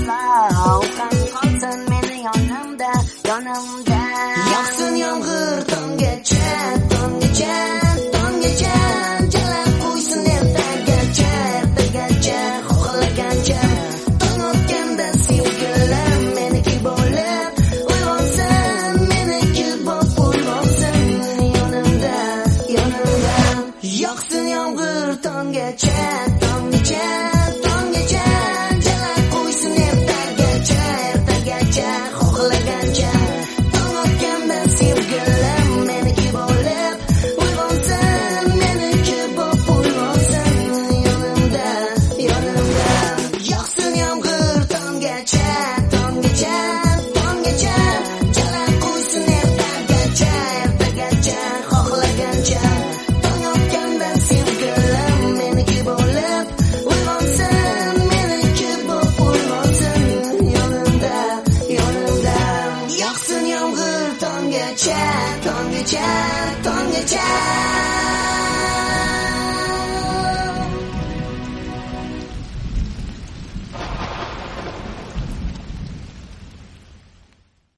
sovqan qolsin meni yonimda yog'sin yomg'ir tonggacha jala qo'ysin ertagacha xohlagancha tong otganda sevgilim meniki bo'lib uyg'onsin meniki bo'lib uyg'onsin yonimda yog'sin yomg'ir tonggacha jala qo'ysin ertagacha xohlagancha tong otganda sevgilim meniki bo'lib uyg'onsin meniki bo'lib uyg'onsin yonimda yog'sin yomg'ir tonggacha jala qo'ysin ertagacha xohlagancha tong otganda sevgilim meniki bo'lib uyg'onsin meniki bo'lib uyg'onsin yonimda yog'sin yomg'ir tonggacha